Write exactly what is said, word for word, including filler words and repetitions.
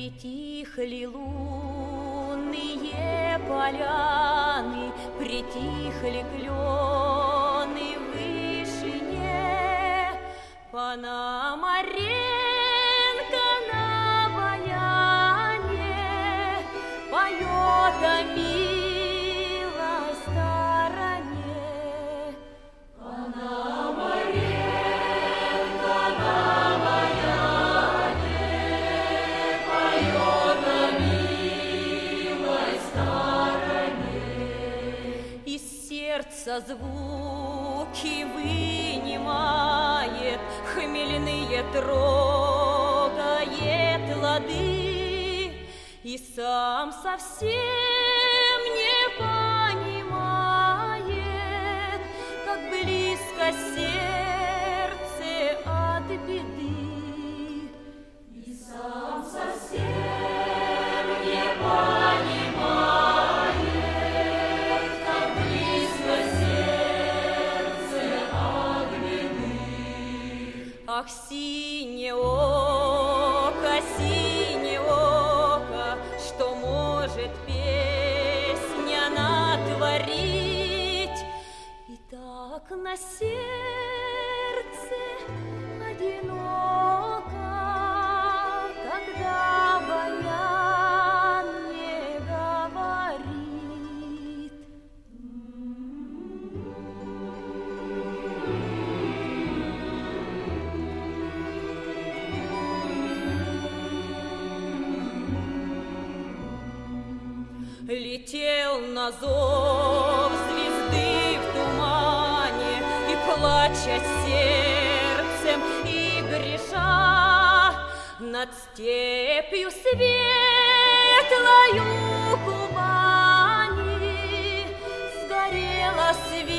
Притихли лунные поляны, притихли клены в вышине. Пономаренко на баяне поет о милой стороне. Пономаренко на баяне поет о милой стороне. Из сердца звуки вынимает, хмельные трогает лады, и сам совсем не понимает, как близко сердце от беды. И сам совсем не понимает, как близко сердце от беды. Ах, синее око, синее око, что может песня натворить, и так на сердце одиноко, когда баян не говорит. Летел на зов звезды в тумане, и плача сердцем, и греша над степью светлою Кубани, сгорела свет.